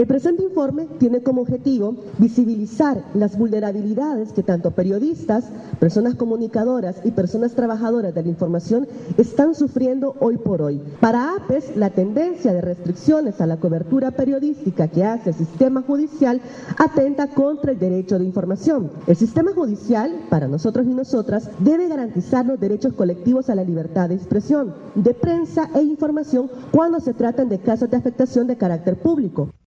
El presente informe tiene como objetivo visibilizar las vulnerabilidades que tanto periodistas, personas comunicadoras y personas trabajadoras de la información están sufriendo hoy por hoy. Para APES, la tendencia de restricciones a la cobertura periodística que hace el sistema judicial atenta contra el derecho de información. El sistema judicial, para nosotros y nosotras, debe garantizar los derechos colectivos a la libertad de expresión, de prensa e información cuando se tratan de casos de afectación de carácter público.